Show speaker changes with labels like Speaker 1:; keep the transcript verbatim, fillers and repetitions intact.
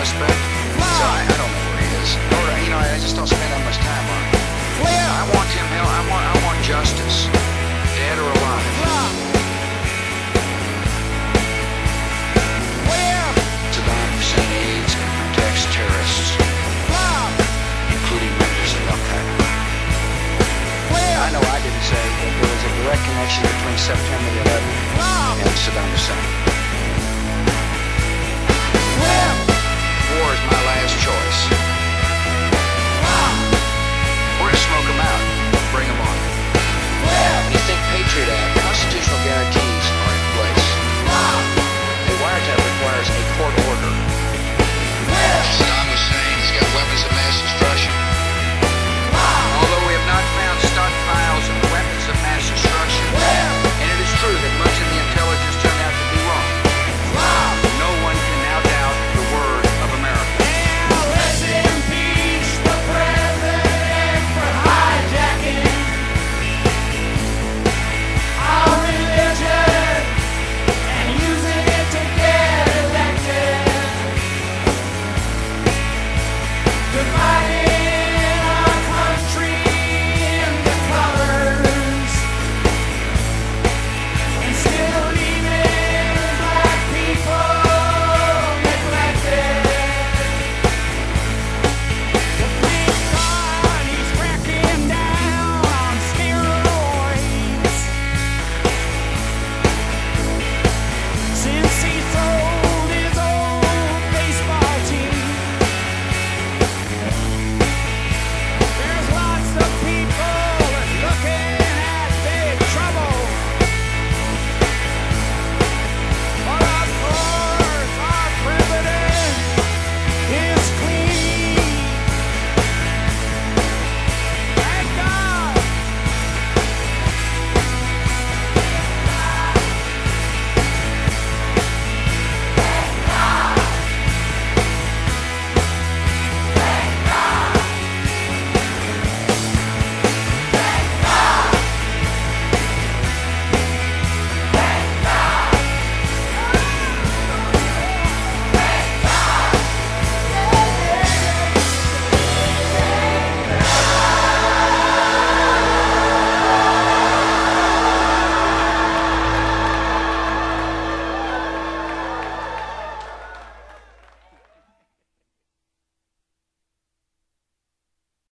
Speaker 1: suspect. So I, I don't know where he is. Or, you know, I just don't spend that much time on him.
Speaker 2: Clear.
Speaker 1: I want him held. I want. I want justice, dead or alive.
Speaker 2: Clear.
Speaker 1: Saddam Hussein aids and protects terrorists, including members of Al Qaeda.
Speaker 2: Clear.
Speaker 1: I know I didn't say that there was a direct connection between September the eleventh and Saddam Hussein.